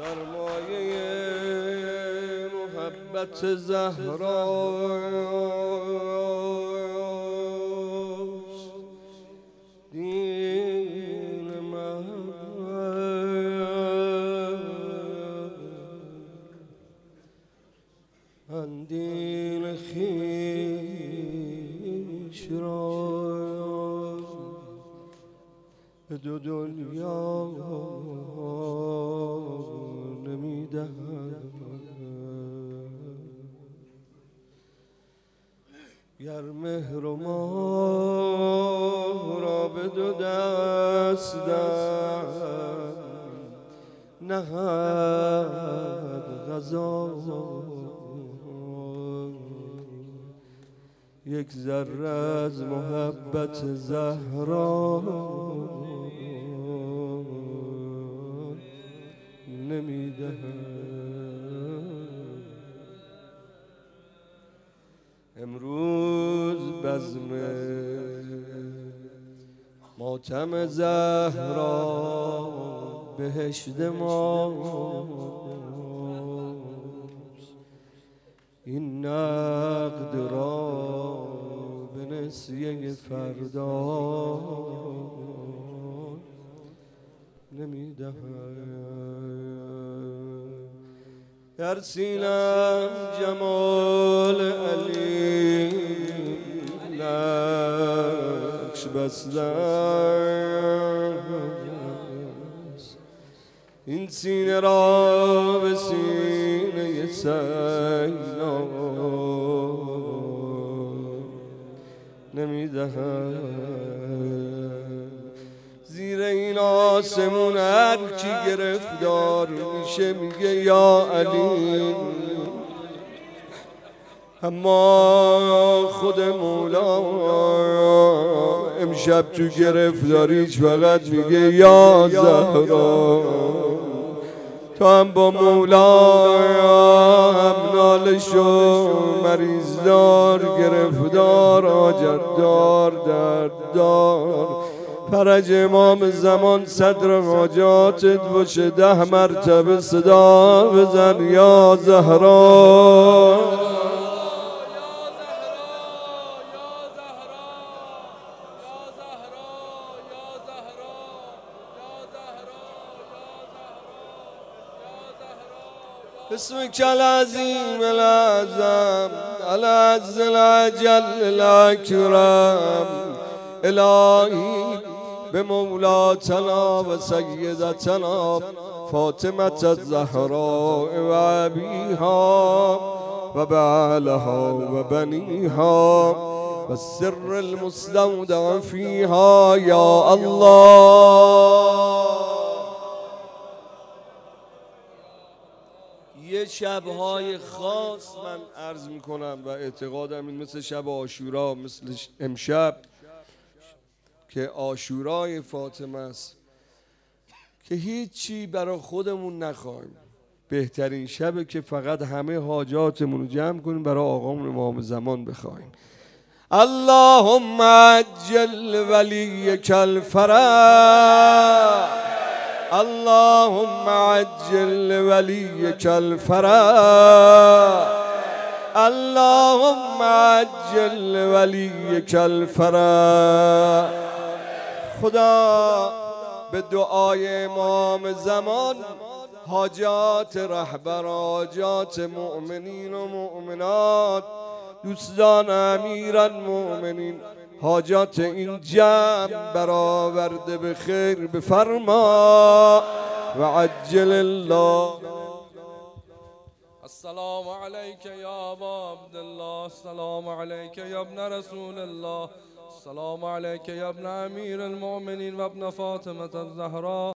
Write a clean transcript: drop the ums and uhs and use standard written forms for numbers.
سرمایه محبت زهراست دین من، دین خویش را به دو دنیا نمیدهم. گر مهر و ماه را به دو دستم نهد قضا، یک ذره از محبت زهرا نمیدهم. امروز بزم ماتم زهرا بهشت ماست، این نقد را به نسیه فردا نمیدهم. در سینم جمال علی نقش بسته است، این سینه را به سینه سینا نمیدهم. زیر این آسمون هر کی گرفتار میشه میگه یا علی، اما خود مولا امشب تو گرفتاریش فقط میگه یا زهرا. تو هم با مولا هم نالشو مریضدار، گرفتار، حاجتدار، درددار، فرج امام زمان صدر حاجاتت باشه. 10 مرتبه صدا بزن یا زهرا. اسمك العظيم الأعظم العز الأجل الأكرم إلهي بمولاتنا وسيدتنا فاطمة الزهراء وأبيها وبعلها وبنيها والسر المستودع فيها يا الله. یه شبهای خاص من عرض میکنم و اعتقادم این مثل شب عاشورا، مثل امشب که عاشورای فاطمه است که هیچی برای خودمون نخواهیم، بهترین شبه که فقط همه حاجاتمون رو جمع کنیم برای آقامون امام زمان بخواهیم. اللهم عجل ولیک الفرج، اللهم عجل ولیک الفرج، اللهم عجل ولیک الفرج. خدا به دعای امام زمان حاجات رهبر، حاجات مؤمنین و مؤمنات، دوستان امیرالمؤمنین، حاجات این جمع برآورده به خیر بفرما و عجل الله. السلام عليك يا أبا عبد الله، السلام عليك يا ابن رسول الله، السلام عليك يا ابن أمير المؤمنين وابن فاطمة الزهراء.